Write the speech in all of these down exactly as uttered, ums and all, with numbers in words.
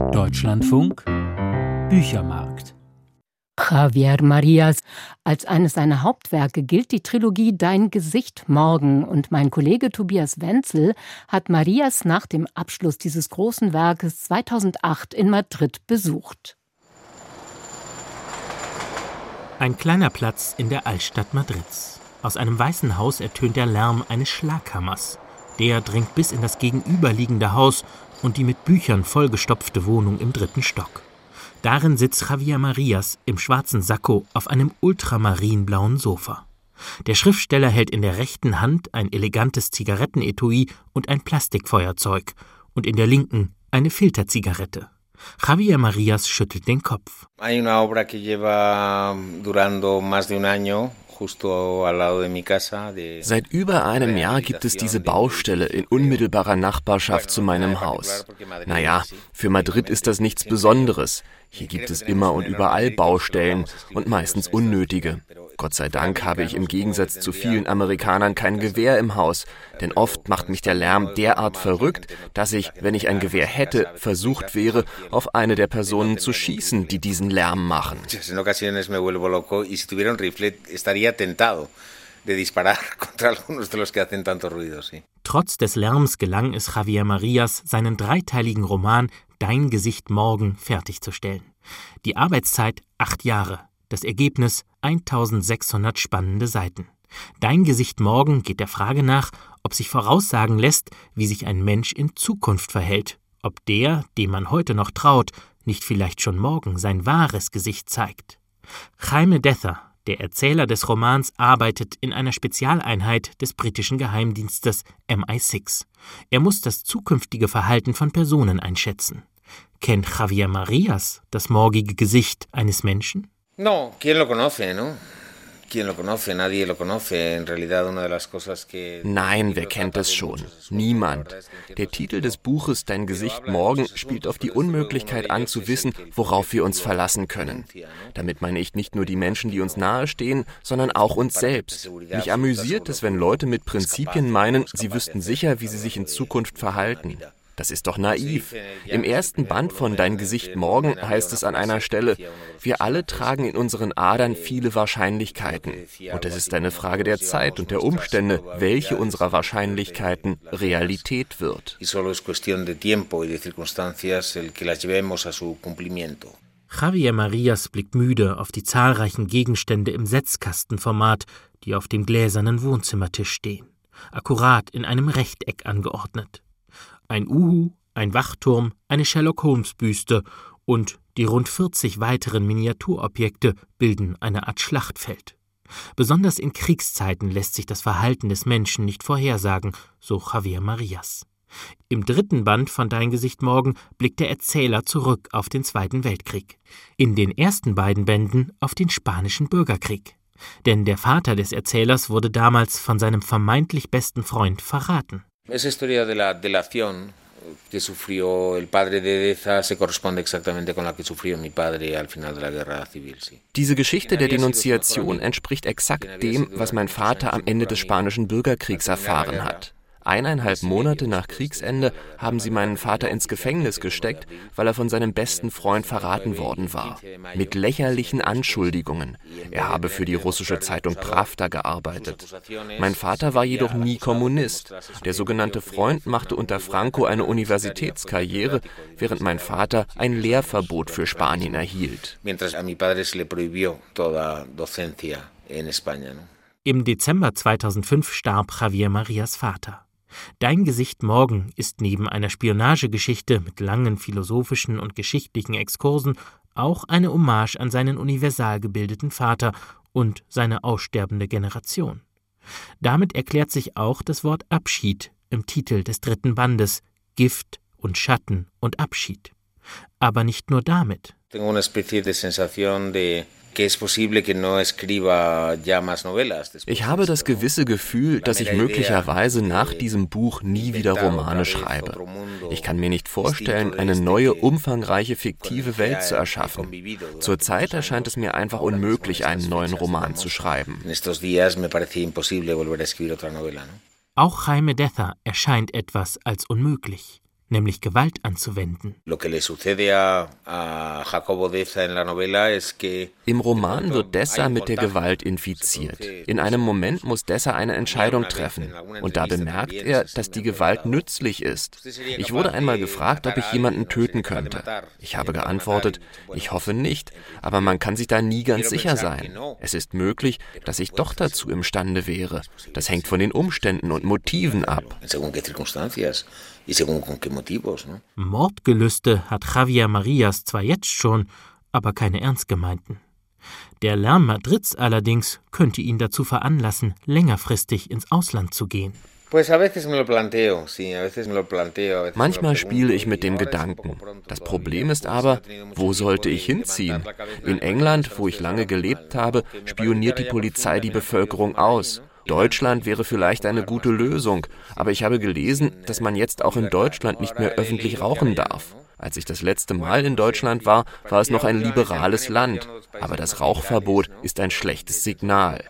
Deutschlandfunk Büchermarkt. Javier Marías. Als eines seiner Hauptwerke gilt die Trilogie Dein Gesicht morgen. Und mein Kollege Tobias Wenzel hat Marías nach dem Abschluss dieses großen Werkes zweitausendacht in Madrid besucht. Ein kleiner Platz in der Altstadt Madrids. Aus einem weißen Haus ertönt der Lärm eines Schlaghammers. Der dringt bis in das gegenüberliegende Haus und die mit Büchern vollgestopfte Wohnung im dritten Stock. Darin sitzt Javier Marías im schwarzen Sakko auf einem ultramarinblauen Sofa. Der Schriftsteller hält in der rechten Hand ein elegantes Zigarettenetui und ein Plastikfeuerzeug und in der linken eine Filterzigarette. Javier Marías schüttelt den Kopf. Hay una obra que lleva durando más de un año. Seit über einem Jahr gibt es diese Baustelle in unmittelbarer Nachbarschaft zu meinem Haus. Naja, für Madrid ist das nichts Besonderes. Hier gibt es immer und überall Baustellen und meistens unnötige. Gott sei Dank habe ich im Gegensatz zu vielen Amerikanern kein Gewehr im Haus, denn oft macht mich der Lärm derart verrückt, dass ich, wenn ich ein Gewehr hätte, versucht wäre, auf eine der Personen zu schießen, die diesen Lärm machen. Trotz des Lärms gelang es Javier Marías, seinen dreiteiligen Roman Dein Gesicht morgen fertigzustellen. Die Arbeitszeit acht Jahre. Das Ergebnis eintausendsechshundert spannende Seiten. Dein Gesicht morgen geht der Frage nach, ob sich voraussagen lässt, wie sich ein Mensch in Zukunft verhält. Ob der, dem man heute noch traut, nicht vielleicht schon morgen sein wahres Gesicht zeigt. Jaime Dether, der Erzähler des Romans, arbeitet in einer Spezialeinheit des britischen Geheimdienstes M I sechs. Er muss das zukünftige Verhalten von Personen einschätzen. Kennt Javier Marías das morgige Gesicht eines Menschen? No, ¿quién lo conoce, no? ¿Quién lo conoce? Nadie lo conoce. En realidad una de las cosas que... Nein, wer kennt es schon? Niemand. Der Titel des Buches Dein Gesicht morgen spielt auf die Unmöglichkeit an, zu wissen, worauf wir uns verlassen können. Damit meine ich nicht nur die Menschen, die uns nahestehen, sondern auch uns selbst. Mich amüsiert es, wenn Leute mit Prinzipien meinen, sie wüssten sicher, wie sie sich in Zukunft verhalten. Das ist doch naiv. Im ersten Band von Dein Gesicht morgen heißt es an einer Stelle, wir alle tragen in unseren Adern viele Wahrscheinlichkeiten. Und es ist eine Frage der Zeit und der Umstände, welche unserer Wahrscheinlichkeiten Realität wird. Javier Marías blickt müde auf die zahlreichen Gegenstände im Setzkastenformat, die auf dem gläsernen Wohnzimmertisch stehen. Akkurat in einem Rechteck angeordnet. Ein Uhu, ein Wachturm, eine Sherlock-Holmes-Büste und die rund vierzig weiteren Miniaturobjekte bilden eine Art Schlachtfeld. Besonders in Kriegszeiten lässt sich das Verhalten des Menschen nicht vorhersagen, so Javier Marías. Im dritten Band von Dein Gesicht morgen blickt der Erzähler zurück auf den Zweiten Weltkrieg. In den ersten beiden Bänden auf den Spanischen Bürgerkrieg. Denn der Vater des Erzählers wurde damals von seinem vermeintlich besten Freund verraten. Esa historia de la delación que sufrió el padre de Deza se corresponde exactamente con la que sufrió mi padre al final de la guerra civil. Diese Geschichte der Denunziation entspricht exakt dem, was mein Vater am Ende des Spanischen Bürgerkriegs erfahren hat. Eineinhalb Monate nach Kriegsende haben sie meinen Vater ins Gefängnis gesteckt, weil er von seinem besten Freund verraten worden war. Mit lächerlichen Anschuldigungen. Er habe für die russische Zeitung Pravda gearbeitet. Mein Vater war jedoch nie Kommunist. Der sogenannte Freund machte unter Franco eine Universitätskarriere, während mein Vater ein Lehrverbot für Spanien erhielt. Im Dezember zweitausendfünf starb Javier Marías Vater. Dein Gesicht morgen ist neben einer Spionagegeschichte mit langen philosophischen und geschichtlichen Exkursen auch eine Hommage an seinen universal gebildeten Vater und seine aussterbende Generation. Damit erklärt sich auch das Wort Abschied im Titel des dritten Bandes, Gift und Schatten und Abschied. Aber nicht nur damit. Tengo una especie de sensación de Ich habe das gewisse Gefühl, dass ich möglicherweise nach diesem Buch nie wieder Romane schreibe. Ich kann mir nicht vorstellen, eine neue, umfangreiche, fiktive Welt zu erschaffen. Zurzeit erscheint es mir einfach unmöglich, einen neuen Roman zu schreiben. Auch Jaime Dether erscheint etwas als unmöglich. nämlich Gewalt anzuwenden. Im Roman wird Dessa mit der Gewalt infiziert. In einem Moment muss Dessa eine Entscheidung treffen. Und da bemerkt er, dass die Gewalt nützlich ist. Ich wurde einmal gefragt, ob ich jemanden töten könnte. Ich habe geantwortet, ich hoffe nicht, aber man kann sich da nie ganz sicher sein. Es ist möglich, dass ich doch dazu imstande wäre. Das hängt von den Umständen und Motiven ab. Mordgelüste hat Javier Marías zwar jetzt schon, aber keine ernst gemeinten. Der Lärm Madrids allerdings könnte ihn dazu veranlassen, längerfristig ins Ausland zu gehen. Manchmal spiele ich mit dem Gedanken. Das Problem ist aber, wo sollte ich hinziehen? In England, wo ich lange gelebt habe, spioniert die Polizei die Bevölkerung aus. Deutschland wäre vielleicht eine gute Lösung, aber ich habe gelesen, dass man jetzt auch in Deutschland nicht mehr öffentlich rauchen darf. Als ich das letzte Mal in Deutschland war, war es noch ein liberales Land. Aber das Rauchverbot ist ein schlechtes Signal.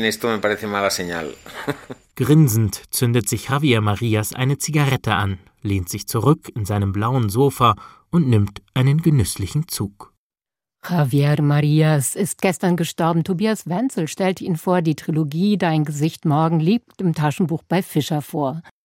Grinsend zündet sich Javier Marías eine Zigarette an, lehnt sich zurück in seinem blauen Sofa und nimmt einen genüsslichen Zug. Javier Marías ist gestern gestorben. Tobias Wenzel stellte ihn vor. Die Trilogie Dein Gesicht morgen liegt im Taschenbuch bei Fischer vor.